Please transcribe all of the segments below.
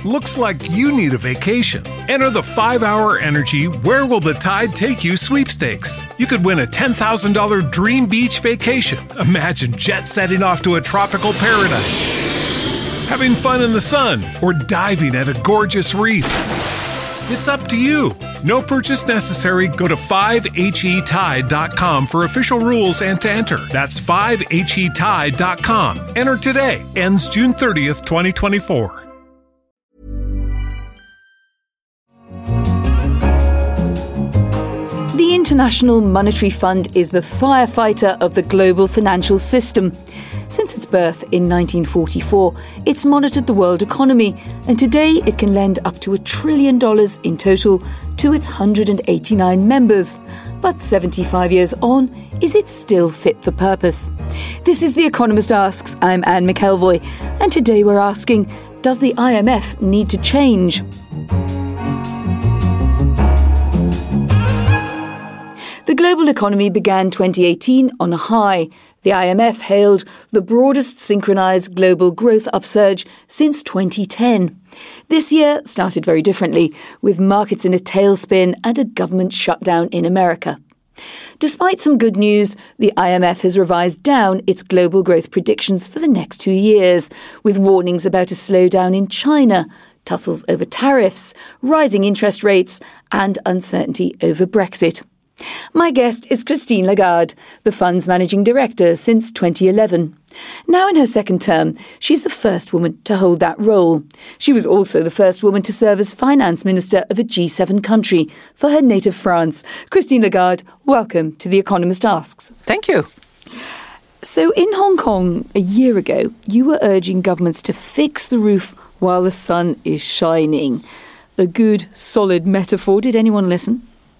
Looks like you need a vacation. Enter the 5-Hour Energy Where Will the Tide Take You sweepstakes. You could win a $10,000 dream beach vacation. Imagine jet setting off to a tropical paradise, having fun in the sun, or diving at a gorgeous reef. It's up to you. No purchase necessary. Go to 5HETide.com for official rules and to enter. That's 5HETide.com. Enter today. Ends June 30th, 2024. The International Monetary Fund is the firefighter of the global financial system. Since its birth in 1944, it's monitored the world economy, and today it can lend up to $1 trillion in total to its 189 members. But 75 years on, is it still fit for purpose? This is The Economist Asks. I'm Anne McElvoy, and today we're asking, does the IMF need to change? The global economy began 2018 on a high. The IMF hailed the broadest synchronised global growth upsurge since 2010. This year started very differently, with markets in a tailspin and a government shutdown in America. Despite some good news, the IMF has revised down its global growth predictions for the next 2 years, with warnings about a slowdown in China, tussles over tariffs, rising interest rates, and uncertainty over Brexit. My guest is Christine Lagarde, the fund's managing director since 2011. Now in her second term, she's the first woman to hold that role. She was also the first woman to serve as finance minister of a G7 country for her native France. Christine Lagarde, welcome to The Economist Asks. Thank you. So in Hong Kong a year ago, you were urging governments to fix the roof while the sun is shining. A good, solid metaphor. Did anyone listen?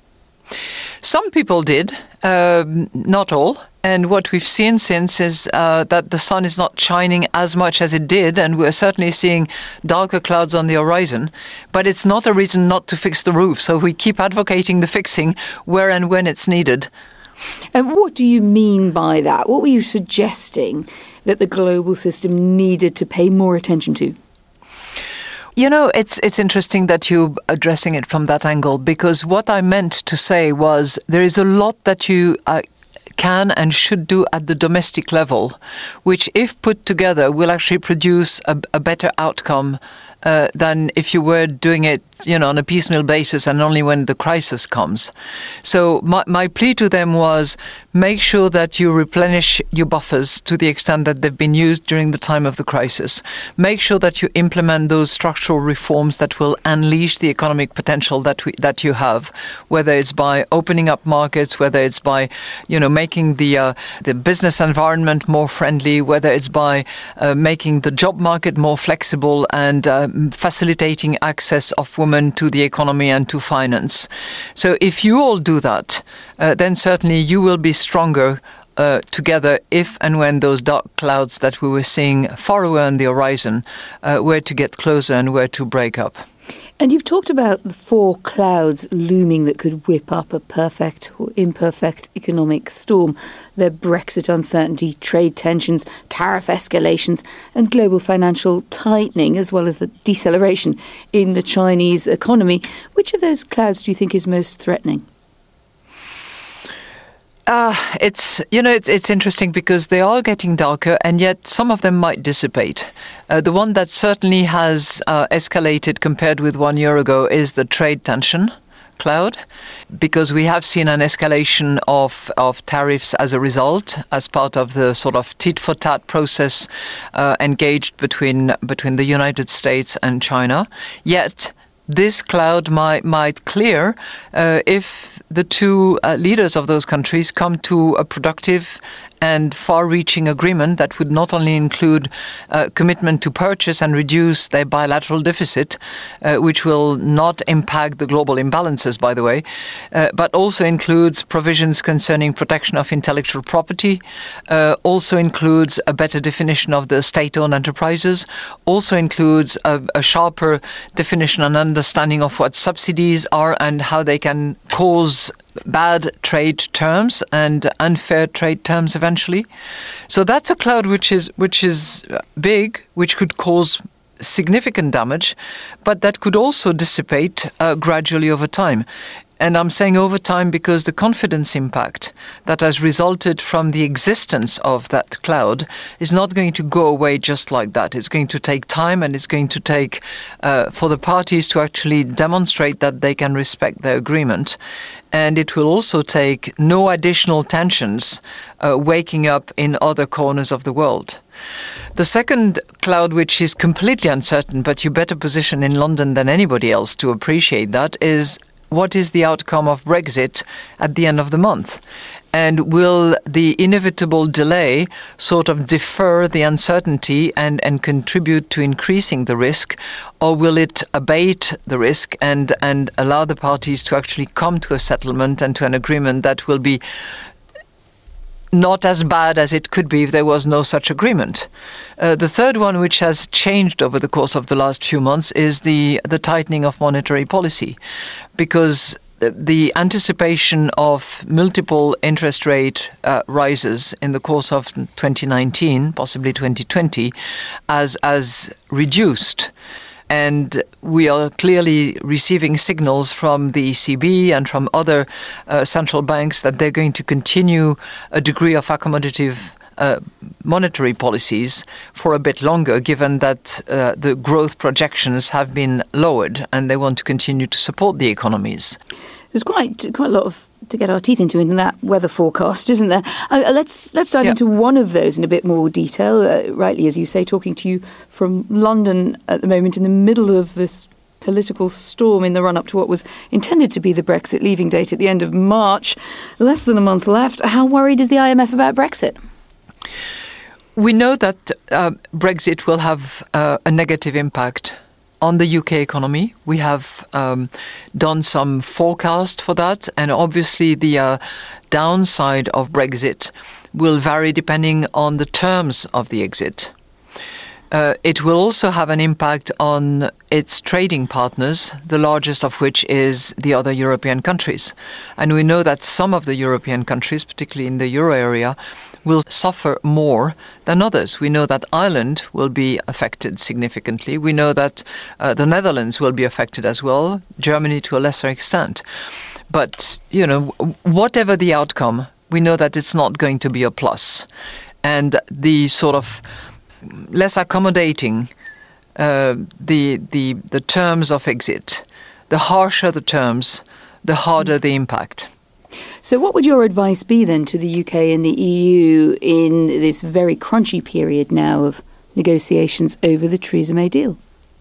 Some people did, not all. And what we've seen since is that the sun is not shining as much as it did, and we're certainly seeing darker clouds on the horizon. But it's not a reason not to fix the roof, so we keep advocating the fixing where and when it's needed. And what do you mean by that? What were you suggesting that the global system needed to pay more attention to? You know, it's interesting that you're addressing it from that angle, because what I meant to say was there is a lot that you can and should do at the domestic level, which if put together will actually produce a better outcome than if you were doing it, on a piecemeal basis and only when the crisis comes. So my plea to them was make sure that you replenish your buffers to the extent that they've been used during the time of the crisis. Make sure that you implement those structural reforms that will unleash the economic potential that you have, whether it's by opening up markets, whether it's by, making the business environment more friendly, whether it's by making the job market more flexible and facilitating access of women to the economy and to finance. So if you all do that, then certainly you will be stronger together if and when those dark clouds that we were seeing far away on the horizon were to get closer and were to break up. And you've talked about the 4 clouds looming that could whip up a perfect or imperfect economic storm. They're Brexit uncertainty, trade tensions, tariff escalations, and global financial tightening, as well as the deceleration in the Chinese economy. Which of those clouds do you think is most threatening? It's interesting because they are getting darker, and yet some of them might dissipate. The one that certainly has escalated compared with 1 year ago is the trade tension cloud, because we have seen an escalation of tariffs as a result, as part of the sort of tit-for-tat process engaged between the United States and China. Yet this cloud might clear if the two leaders of those countries come to a productive and far-reaching agreement that would not only include commitment to purchase and reduce their bilateral deficit, which will not impact the global imbalances, by the way, but also includes provisions concerning protection of intellectual property, also includes a better definition of the state-owned enterprises, also includes a sharper definition and understanding of what subsidies are and how they can cause bad trade terms and unfair trade terms eventually. So that's a cloud which is big, which could cause significant damage, but that could also dissipate gradually over time. And I'm saying over time because the confidence impact that has resulted from the existence of that cloud is not going to go away just like that. It's going to take time, and it's going to take for the parties to actually demonstrate that they can respect their agreement. And it will also take no additional tensions waking up in other corners of the world. The second cloud, which is completely uncertain, but you're better positioned in London than anybody else to appreciate that, is what is the outcome of Brexit at the end of the month? And will the inevitable delay sort of defer the uncertainty and contribute to increasing the risk, or will it abate the risk and allow the parties to actually come to a settlement and to an agreement that will be not as bad as it could be if there was no such agreement? The third one, which has changed over the course of the last few months, is the tightening of monetary policy, because the anticipation of multiple interest rate rises in the course of 2019, possibly 2020, as reduced. And we are clearly receiving signals from the ECB and from other central banks that they're going to continue a degree of accommodative monetary policies for a bit longer, given that the growth projections have been lowered and they want to continue to support the economies. There's quite a lot to get our teeth into in that weather forecast, isn't there? Let's dive into one of those in a bit more detail. Rightly, as you say, talking to you from London at the moment in the middle of this political storm in the run-up to what was intended to be the Brexit leaving date at the end of March. Less than a month left. How worried is the IMF about Brexit? We know that Brexit will have a negative impact on the UK economy. We have done some forecast for that, and obviously the downside of Brexit will vary depending on the terms of the exit. It will also have an impact on its trading partners, the largest of which is the other European countries. And we know that some of the European countries, particularly in the euro area, will suffer more than others. We know that Ireland will be affected significantly. We know that the Netherlands will be affected as well, Germany to a lesser extent. But, whatever the outcome, we know that it's not going to be a plus. And the sort of less accommodating the terms of exit, the harsher the terms, the harder the impact. So what would your advice be then to the UK and the EU in this very crunchy period now of negotiations over the Theresa May deal?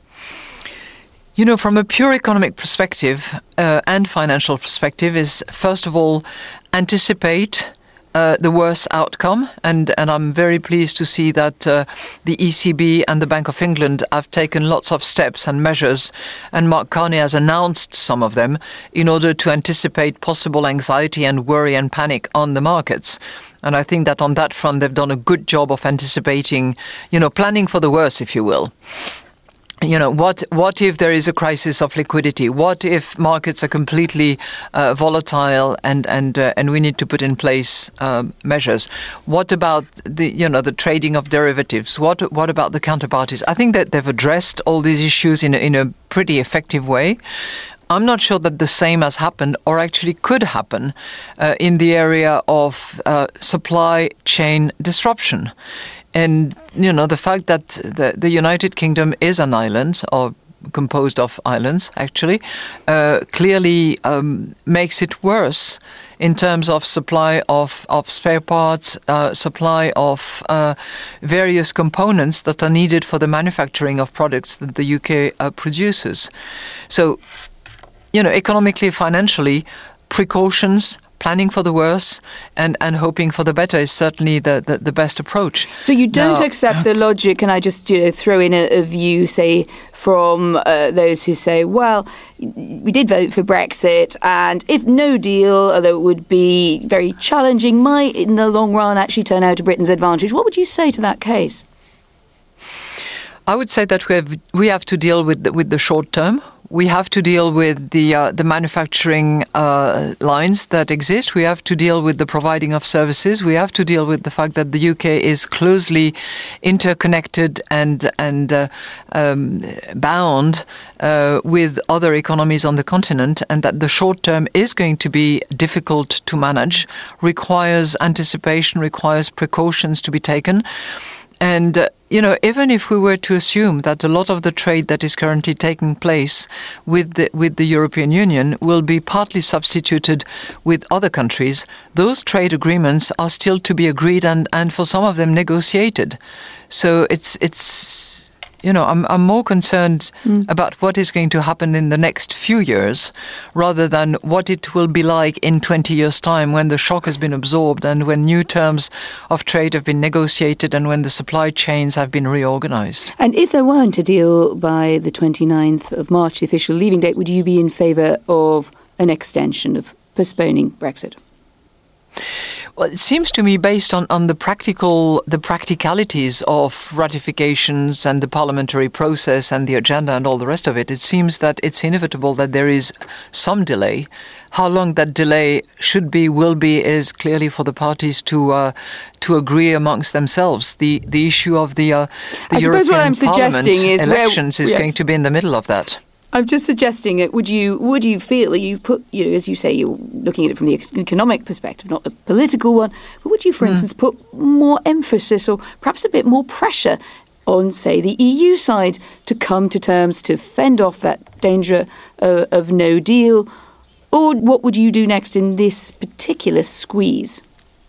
From a pure economic perspective and financial perspective is, first of all, anticipate the worst outcome. And I'm very pleased to see that the ECB and the Bank of England have taken lots of steps and measures, and Mark Carney has announced some of them in order to anticipate possible anxiety and worry and panic on the markets. And I think that on that front, they've done a good job of anticipating, planning for the worst, if you will. What if there is a crisis of liquidity? What if markets are completely volatile and we need to put in place measures? What about the trading of derivatives? What about the counterparties? I think that they've addressed all these issues in a pretty effective way. I'm not sure that the same has happened or actually could happen in the area of supply chain disruption. And, the fact that the United Kingdom is an island, or composed of islands, actually, clearly makes it worse in terms of supply of spare parts, supply of various components that are needed for the manufacturing of products that the UK produces. So, economically, financially, precautions, planning for the worst and hoping for the better is certainly the best approach. So you don't accept the logic, and I just throw in a view, say, from those who say, well, we did vote for Brexit, and if no deal, although it would be very challenging, might in the long run actually turn out to Britain's advantage. What would you say to that case? I would say that we have to deal with the short term. We have to deal with the manufacturing lines that exist. We have to deal with the providing of services. We have to deal with the fact that the UK is closely interconnected and bound with other economies on the continent, and that the short term is going to be difficult to manage, requires anticipation, requires precautions to be taken. And, even if we were to assume that a lot of the trade that is currently taking place with the European Union will be partly substituted with other countries, those trade agreements are still to be agreed and for some of them negotiated. So it's I'm more concerned about what is going to happen in the next few years rather than what it will be like in 20 years' time when the shock has been absorbed and when new terms of trade have been negotiated and when the supply chains have been reorganized. And if there weren't a deal by the 29th of March, the official leaving date, would you be in favour of an extension of postponing Brexit? Well, it seems to me, based on the practicalities of ratifications and the parliamentary process and the agenda and all the rest of it, it seems that it's inevitable that there is some delay. How long that delay will be is clearly for the parties to agree amongst themselves. The issue of the European Parliament elections is going to be in the middle of that. I'm just suggesting it. Would you feel that you've put, as you say, you're looking at it from the economic perspective, not the political one, but would you, for instance, put more emphasis or perhaps a bit more pressure on, say, the EU side to come to terms to fend off that danger of no deal? Or what would you do next in this particular squeeze?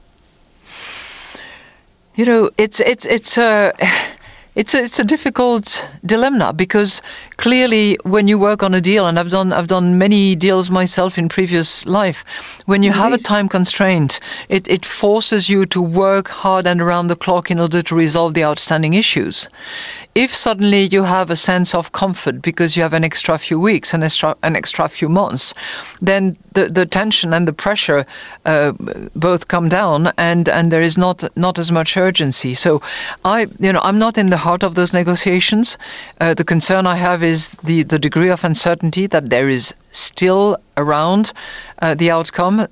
It's a difficult dilemma because clearly when you work on a deal, and I've done many deals myself in previous life, when you have a time constraint, it forces you to work hard and around the clock in order to resolve the outstanding issues. If suddenly you have a sense of comfort because you have an extra few weeks, an extra few months, then the tension and the pressure both come down, and there is not as much urgency. So I'm not in the heart of those negotiations. The concern I have is the degree of uncertainty that there is still around the outcome.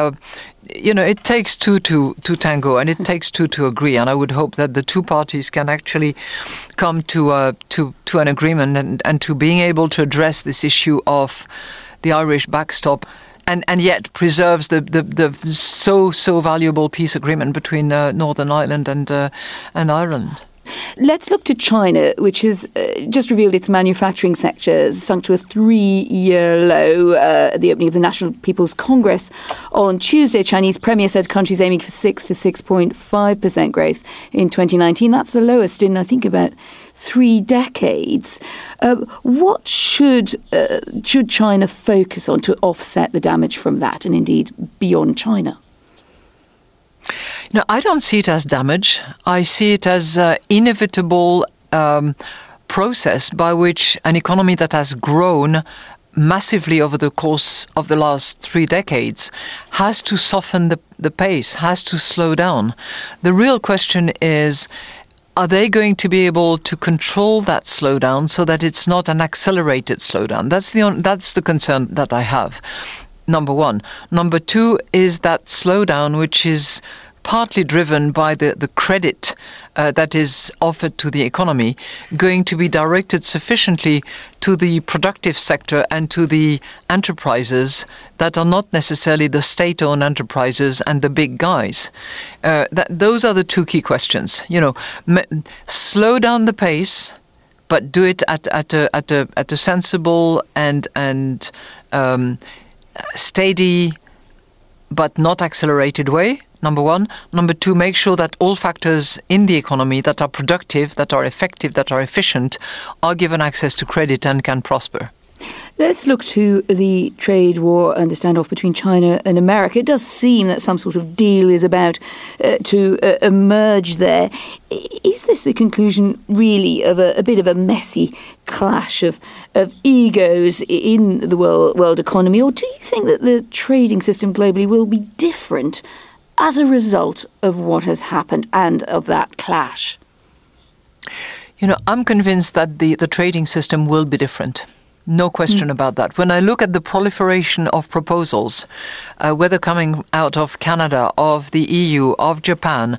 It takes two to tango, and it takes two to agree. And I would hope that the two parties can actually come to an agreement and to being able to address this issue of the Irish backstop, and yet preserves the so valuable peace agreement between Northern Ireland and Ireland. Let's look to China, which has just revealed its manufacturing sector sunk to a 3-year low at the opening of the National People's Congress on Tuesday. Chinese Premier said country's aiming for 6 to 6.5% growth in 2019. That's the lowest in, I think, about 3 decades. What should China focus on to offset the damage from that and indeed beyond China? No, I don't see it as damage. I see it as an inevitable process by which an economy that has grown massively over the course of the last 3 decades has to soften the pace, has to slow down. The real question is, are they going to be able to control that slowdown so that it's not an accelerated slowdown? That's the concern that I have. Number one. Number two is that slowdown, which is partly driven by the credit that is offered to the economy, going to be directed sufficiently to the productive sector and to the enterprises that are not necessarily the state-owned enterprises and the big guys. Those are the two key questions. Slow down the pace, but do it at a sensible and steady but not accelerated way. Number one. Number two, make sure that all factors in the economy that are productive, that are effective, that are efficient, are given access to credit and can prosper. Let's look to the trade war and the standoff between China and America. It does seem that some sort of deal is about to emerge there. Is this the conclusion, really, of a bit of a messy clash of egos in the world economy? Or do you think that the trading system globally will be different as a result of what has happened and of that clash? I'm convinced that the trading system will be different. No question about that. When I look at the proliferation of proposals, whether coming out of Canada, of the EU, of Japan,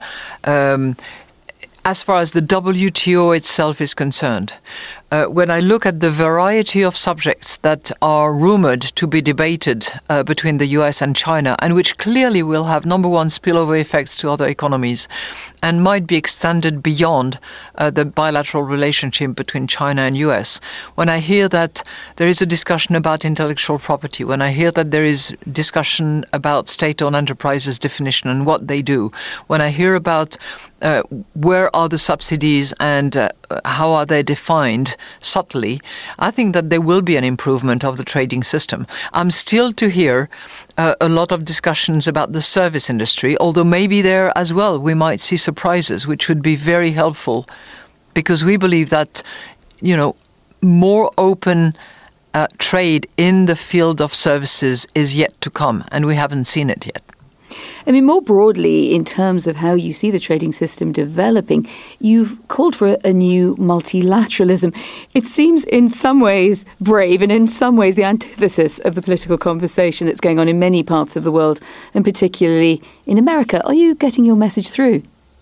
as far as the WTO itself is concerned, when I look at the variety of subjects that are rumored to be debated between the US and China, and which clearly will have, number one, spillover effects to other economies, and might be extended beyond the bilateral relationship between China and US. When I hear that there is a discussion about intellectual property, when I hear that there is discussion about state-owned enterprises definition and what they do, when I hear about where are the subsidies and how are they defined subtly, I think that there will be an improvement of the trading system. I'm still to hear a lot of discussions about the service industry, although maybe there as well we might see surprises, which would be very helpful, because we believe that, more open trade in the field of services is yet to come, and we haven't seen it yet. I mean, more broadly, in terms of how you see the trading system developing, you've called for a new multilateralism. It seems in some ways brave and in some ways the antithesis of the political conversation that's going on in many parts of the world, and particularly in America. Are you getting your message through?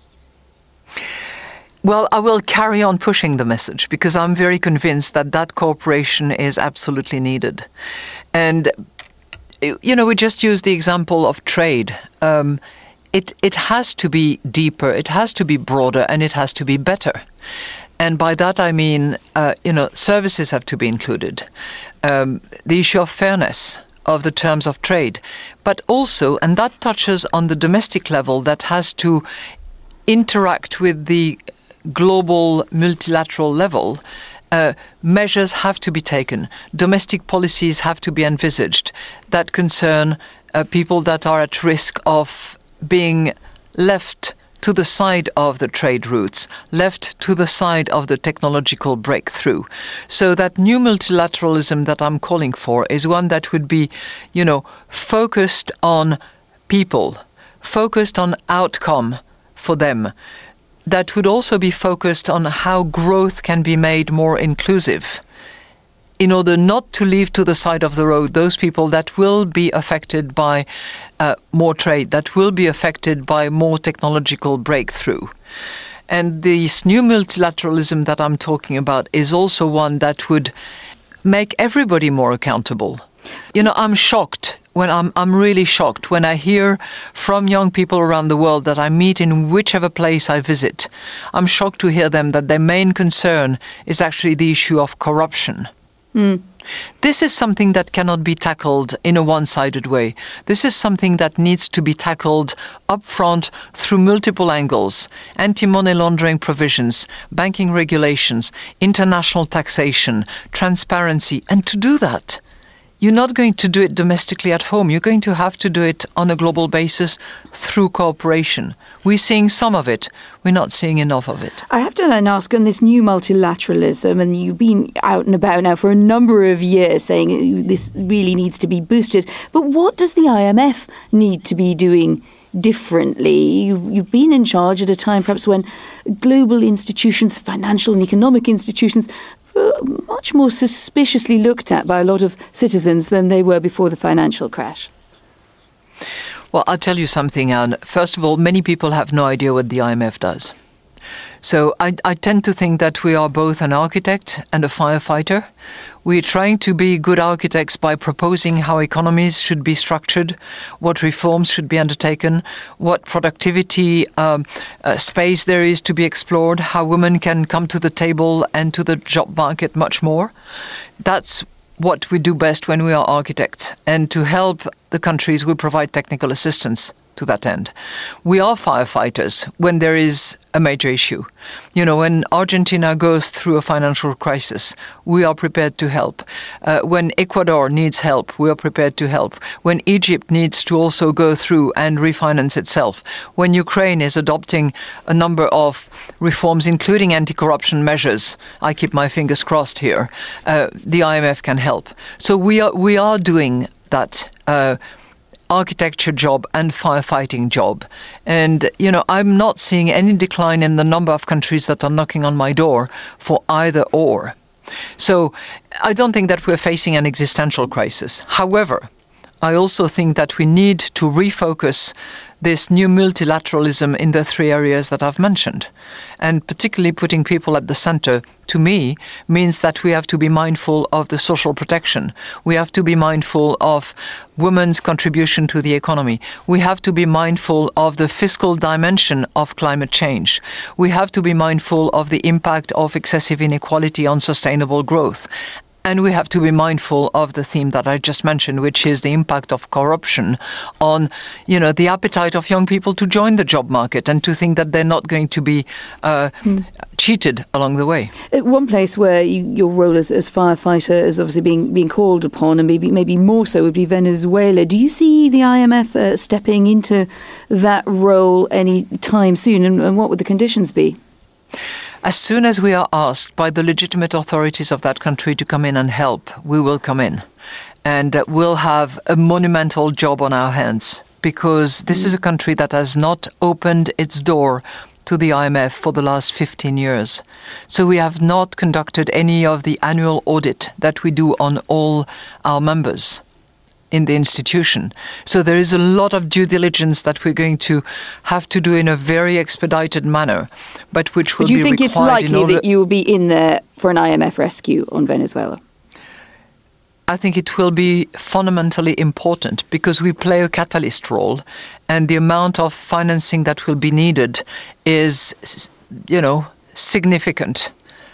Well, I will carry on pushing the message, because I'm very convinced that cooperation is absolutely needed. And we just use the example of trade. It has to be deeper, it has to be broader, and it has to be better. And by that I mean, services have to be included. The issue of fairness of the terms of trade, but also, and that touches on the domestic level, that has to interact with the global multilateral level. Measures have to be taken. Domestic policies have to be envisaged that concern people that are at risk of being left to the side of the trade routes, left to the side of the technological breakthrough. So that new multilateralism that I'm calling for is one that would be, focused on people, focused on outcome for them, that would also be focused on how growth can be made more inclusive, in order not to leave to the side of the road those people that will be affected by more trade, that will be affected by more technological breakthrough. And this new multilateralism that I'm talking about is also one that would make everybody more accountable. I'm shocked. I'm really shocked when I hear from young people around the world that I meet in whichever place I visit. I'm shocked to hear them that their main concern is actually the issue of corruption. This is something that cannot be tackled in a one-sided way. This is something that needs to be tackled upfront through multiple angles: anti-money laundering provisions, banking regulations, international taxation, transparency. And to do that, you're not going to do it domestically at home. You're going to have to do it on a global basis through cooperation. We're seeing some of it. We're not seeing enough of it. I have to then ask on this new multilateralism, and you've been out and about now for a number of years saying this really needs to be boosted. But what does the IMF need to be doing differently? You've been in charge at a time perhaps when global institutions, financial and economic institutions, much more suspiciously looked at by a lot of citizens than they were before the financial crash. Well, I'll tell you something, Anne. First of all, many people have no idea what the IMF does. So I tend to think that we are both an architect and a firefighter. We're trying to be good architects by proposing how economies should be structured, what reforms should be undertaken, what productivity space there is to be explored, how women can come to the table and to the job market much more. That's what we do best when we are architects. And to help the countries, we provide technical assistance to that end. We are firefighters when there is a major issue. When Argentina goes through a financial crisis, we are prepared to help. When Ecuador needs help, we are prepared to help. When Egypt needs to also go through and refinance itself. When Ukraine is adopting a number of reforms, including anti-corruption measures, I keep my fingers crossed here, the IMF can help. So we are doing that architecture job and firefighting job. And, I'm not seeing any decline in the number of countries that are knocking on my door for either or. So I don't think that we're facing an existential crisis. However, I also think that we need to refocus this new multilateralism in the three areas that I've mentioned. And particularly putting people at the center, to me, means that we have to be mindful of the social protection. We have to be mindful of women's contribution to the economy. We have to be mindful of the fiscal dimension of climate change. We have to be mindful of the impact of excessive inequality on sustainable growth. And we have to be mindful of the theme that I just mentioned, which is the impact of corruption on, the appetite of young people to join the job market and to think that they're not going to be cheated along the way. One place where your role as firefighter is obviously being called upon, and maybe more so, would be Venezuela. Do you see the IMF stepping into that role any time soon, and what would the conditions be? As soon as we are asked by the legitimate authorities of that country to come in and help, we will come in. And we'll have a monumental job on our hands, because this is a country that has not opened its door to the IMF for the last 15 years. So we have not conducted any of the annual audit that we do on all our members in the institution. So there is a lot of due diligence that we're going to have to do in a very expedited manner, but which will be required. Do you think it's likely that you will be in there for an IMF rescue on Venezuela? I think it will be fundamentally important, because we play a catalyst role, and the amount of financing that will be needed is, significant.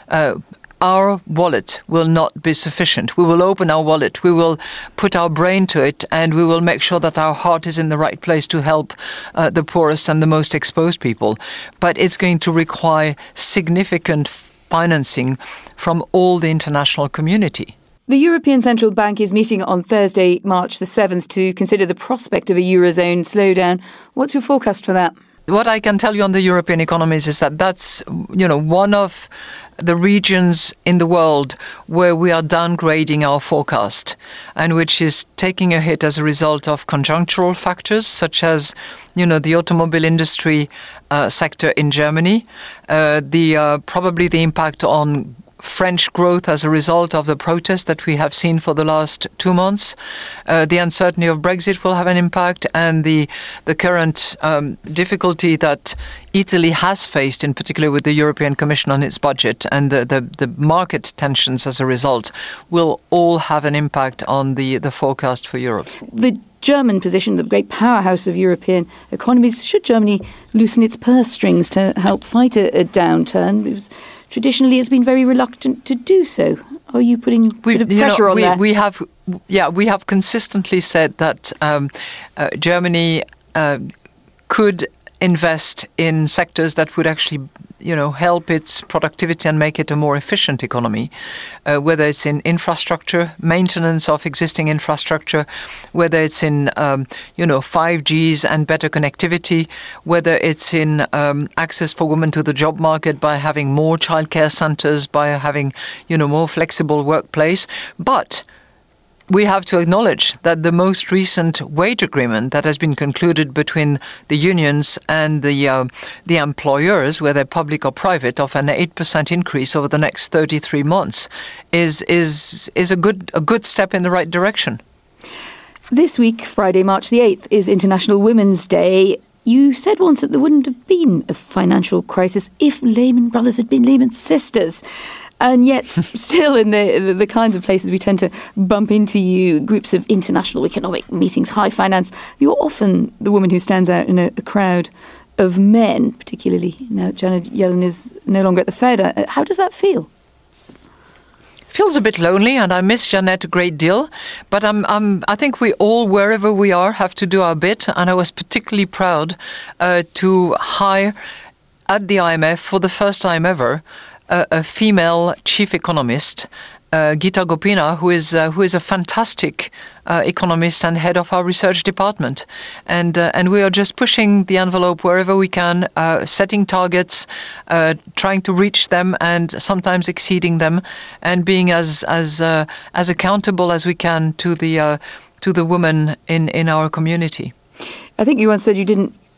Our wallet will not be sufficient. We will open our wallet, we will put our brain to it, and we will make sure that our heart is in the right place to help the poorest and the most exposed people. But it's going to require significant financing from all the international community. The European Central Bank is meeting on Thursday, March the 7th, to consider the prospect of a Eurozone slowdown. What's your forecast for that? What I can tell you on the European economies is that that's, one of the regions in the world where we are downgrading our forecast, and which is taking a hit as a result of conjunctural factors such as, the automobile industry sector in Germany, probably the impact on French growth as a result of the protests that we have seen for the last 2 months. The uncertainty of Brexit will have an impact, and the current difficulty that Italy has faced, in particular with the European Commission on its budget, and the market tensions as a result, will all have an impact on the forecast for Europe. The German position, the great powerhouse of European economies, should Germany loosen its purse strings to help fight a downturn? Because traditionally it's been very reluctant to do so. Are you putting a bit of pressure on that? We have consistently said that Germany could invest in sectors that would actually, help its productivity and make it a more efficient economy, whether it's in infrastructure, maintenance of existing infrastructure, whether it's in, 5Gs and better connectivity, whether it's in access for women to the job market by having more childcare centers, by having, more flexible workplace. But we have to acknowledge that the most recent wage agreement that has been concluded between the unions and the employers, whether public or private, of an 8% increase over the next 33 months is a good step in the right direction. This week, Friday, March the 8th, is International Women's Day. You said once that there wouldn't have been a financial crisis if Lehman Brothers had been Lehman Sisters. And yet, still in the kinds of places we tend to bump into you, groups of international economic meetings, high finance, you're often the woman who stands out in a crowd of men, particularly now Janet Yellen is no longer at the Fed. How does that feel? Feels a bit lonely, and I miss Janet a great deal. But I think we all, wherever we are, have to do our bit. And I was particularly proud to hire at the IMF for the first time ever a female chief economist, Geeta Gopinath, who is a fantastic economist and head of our research department, and we are just pushing the envelope wherever we can, setting targets, trying to reach them, and sometimes exceeding them, and being as accountable as we can to the women in our community. I think you once said you didn't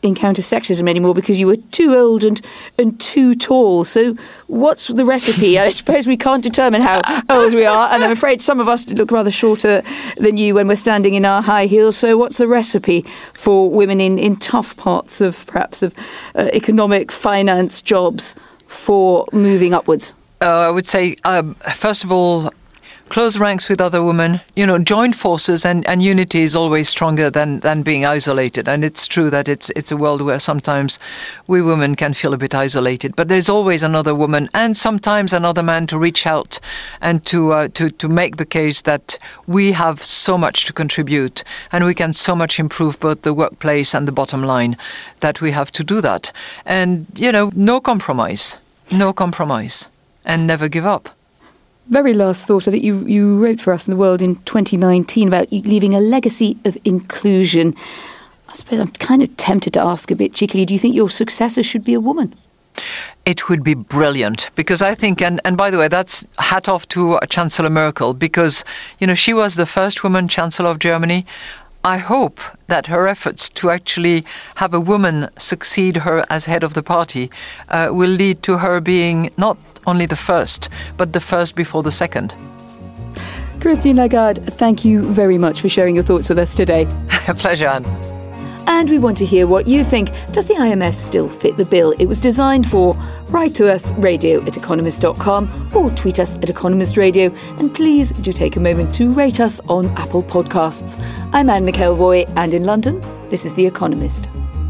encounter sexism anymore because you were too old and too tall. So what's the recipe? I suppose we can't determine how old we are, and I'm afraid some of us look rather shorter than you when we're standing in our high heels. So what's the recipe for women in tough parts of perhaps of economic finance jobs for moving upwards? I would say, first of all, close ranks with other women, join forces, and unity is always stronger than being isolated. And it's true that it's a world where sometimes we women can feel a bit isolated, but there's always another woman and sometimes another man to reach out and to make the case that we have so much to contribute and we can so much improve both the workplace and the bottom line that we have to do that. And, no compromise, and never give up. Very last thought, I think you wrote for us in The World in 2019 about leaving a legacy of inclusion. I suppose I'm kind of tempted to ask a bit cheekily, do you think your successor should be a woman? It would be brilliant, because I think, and by the way, that's hat off to Chancellor Merkel, because, she was the first woman Chancellor of Germany. I hope that her efforts to actually have a woman succeed her as head of the party will lead to her being not only the first, but the first before the second. Christine Lagarde, thank you very much for sharing your thoughts with us today. A pleasure, Anne. And we want to hear what you think. Does the IMF still fit the bill it was designed for? Write to us, radio@economist.com, or tweet us at Economist Radio. And please do take a moment to rate us on Apple Podcasts. I'm Anne McElvoy, and in London, this is The Economist.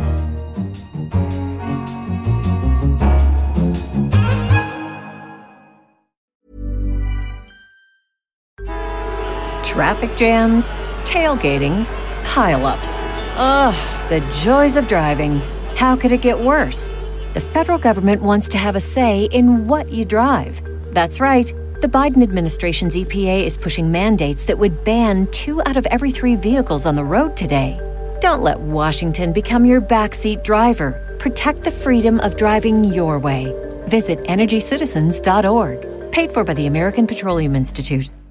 Traffic jams, tailgating, pile-ups. Ugh, the joys of driving. How could it get worse? The federal government wants to have a say in what you drive. That's right. The Biden administration's EPA is pushing mandates that would ban 2 out of every 3 vehicles on the road today. Don't let Washington become your backseat driver. Protect the freedom of driving your way. Visit EnergyCitizens.org. Paid for by the American Petroleum Institute.